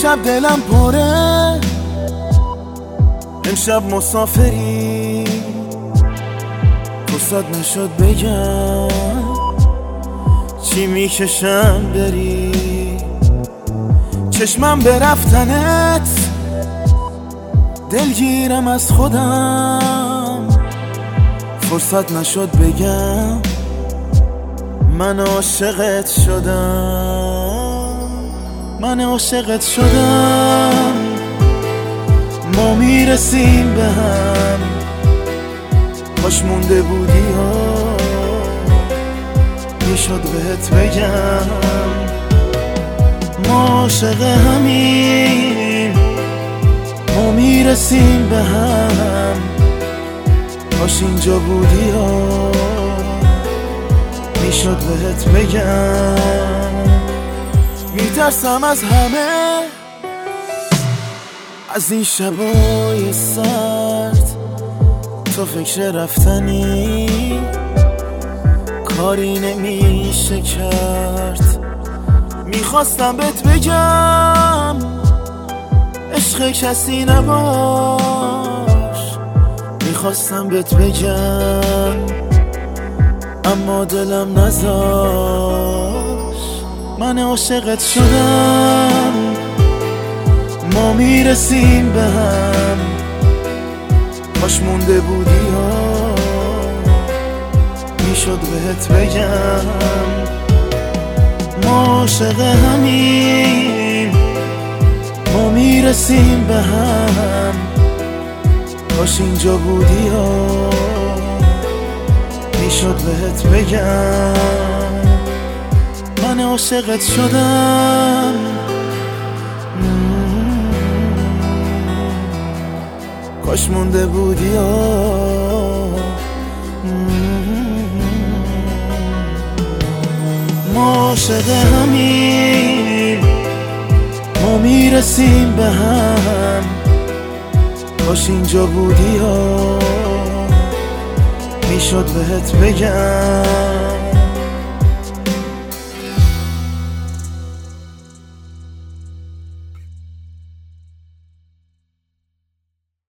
امشب دلم پره، امشب مسافری، فرصت نشد بگم چی میکشم بری. چشمم به رفتنت، دلگیرم از خودم، فرصت نشد بگم من عاشقت شدم، من عاشقت شدم. ما میرسیم به هم، کاش مونده بودی ها میشد بهت بگم. ما عاشق همیم، ما میرسیم به هم، کاش اینجا بودی ها میشد بهت بگم. میترسم از همه، از این شبای سرد، تو فکر رفتنی کاری نمیشه کرد. میخواستم بهت بگم عشق کسی نباش، میخواستم بهت بگم اما دلم نذاش. من عاشقت شدم، ما میرسیم به هم، کاش مونده بودی ها میشد بهت بگم. ما عاشق همیم، ما میرسیم به هم، کاش اینجا بودی ها میشد بهت بگم. من عاشقت شدم، کاش مونده بودی ها. ما عاشق همیم، ما میرسیم به هم، کاش اینجا بودی ها میشد بهت بگم.